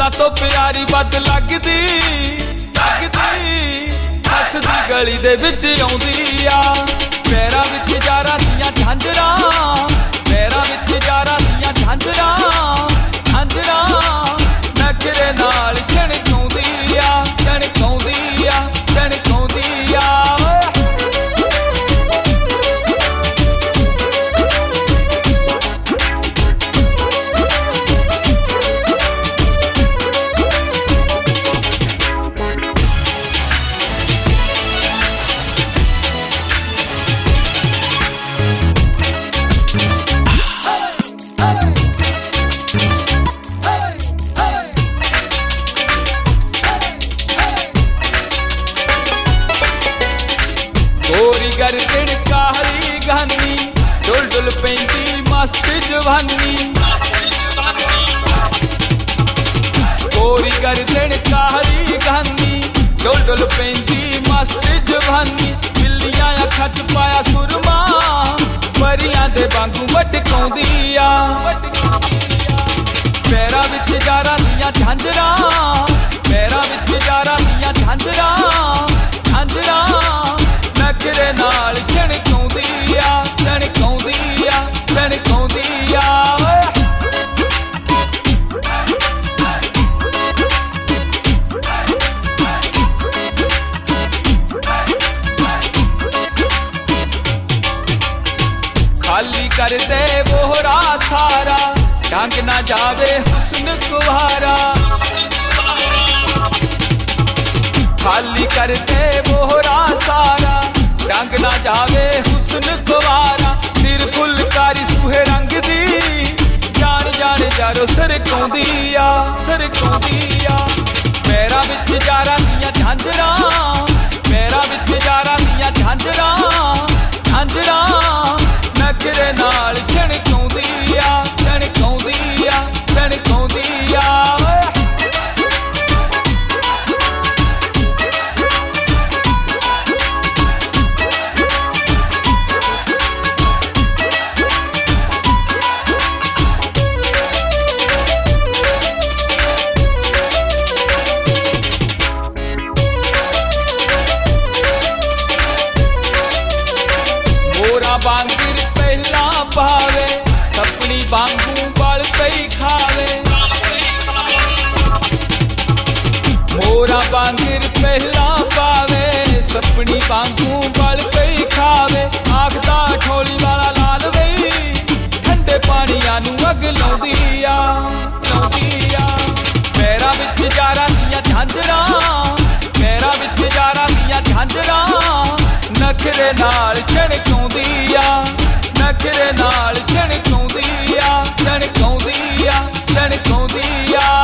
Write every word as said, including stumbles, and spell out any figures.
फुल्लां तो प्यारी बद लगदी लगदी हसदी गली दे विच आउंदी आ पैरां विच यारां दियां झांजरां पैरां विच यारां दियां झांजरां झांजरां नखरे नाल झणकाउंदी आ झणकाउंदी आ झणकाउंदी आ गोरी गर्दन काली घानी डुल डुल पैंदी मस्त जवानी गोरी गर्दन काली घानी डुल डुल पैंदी मस्त जवानी बिल्लियां अखां च पाया सुरमा परियां दे वांगू वटकाउंदी आ पैरां विच यारां दियां झांजरां पैरां विच यारां दियां झांजरां झांजरां नखरे नाल झणकाउंदी आ झणकाउंदी आ झणकाउंदी आ खाली कर दे बोहरा सारा ढंग ना जावे हुस्न कुवारा खाली कर दे बोहरा सारा रंग ना जावे हुस्न कुवारा सिर फुलकारी सूहे रंग दी जान जान यारो सरकाउंदी आ सरकाउंदी आ पैरां विच यारां दियां झांजरां पैरां विच यारां दियां झांजरां झांजरां नखरे नाल झणकाउंदी आ झणकाउंदी आ झणकाउंदी आ बांगिर पहला पावे सपनी वांगू बल पई खावे मोरा बांगिर पहला पावे सपनी वांगू बल पई खावे आखदा ठोली वाला लाल वई ठंडे पानियां नू अग लाउंदी आ लाउंदी आ पैरां विच यारां दियां झांजरां पैरां विच यारां दियां झांजरां नखरे नाल झणकाउंदी आ नखरे नाल झणकाउंदी आ झणकाउंदी आ झणकाउंदी आ